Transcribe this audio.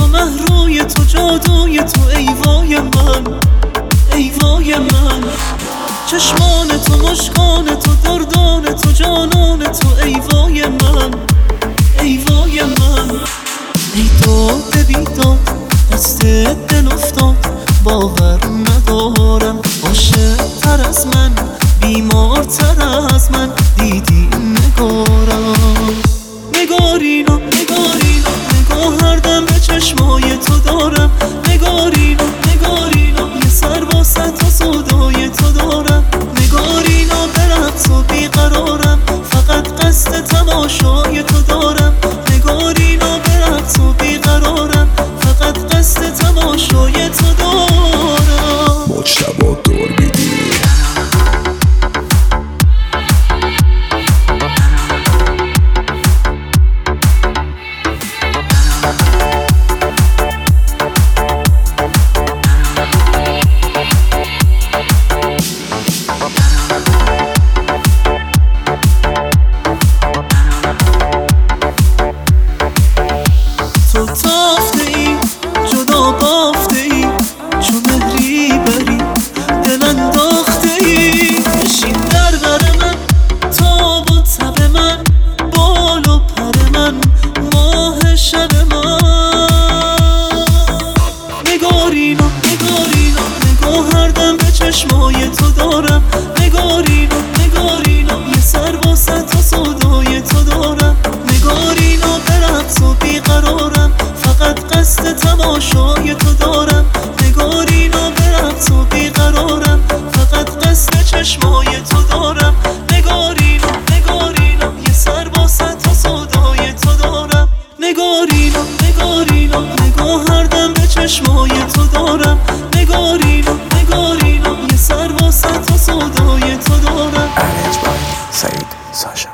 تو، مهروی تو، جادوی تو، ای وای من، ای وای من. چشمان تو، مشکان تو، دردان تو، جانان تو، ای وای من، ای وای من. ای داد بیداد دست دل افتاد، باور ندارم عاشق تر از من، بیمار تر از من دیدی نگارم. نگارینا نگارینا نگاه هر دم به چشمای تو دارم، نگارینا نگارینا یه سر واسه تو سودای تو دارم، نگارینا به رقص و بیقرارم، فقط قصد تماشای تو دارم، نگارینا به رقص و بیقرارم، فقط قصد تماشای تو دارم. مجتبی تربیدی. تو تافته ای جدا بافته ای، چو مهری بری دل انداخته ای. بشین در بر من، تاب و تب من، بال و پر من، ماه شب من. نگارینا نگارینا نگاه هر دم به چشمای تو دارم، نگارینا نگارینا یه سر واسه تو سودای تو دارم، نگارینا به رقص و بیقرارم، فقط قصد تماشای تو دارم، نگارینا به رقص و بیقرارم، فقط قصد چشمای تو دارم، نگارینا نگارینا یه سر واسه تو سودای تو دارم، نگارینا نگارینا نگاه هر دم به چشمای تو دارم، نگارینا نگارینا یه سر واسه تو سودای تو دارم. Arranged by Said Sasha.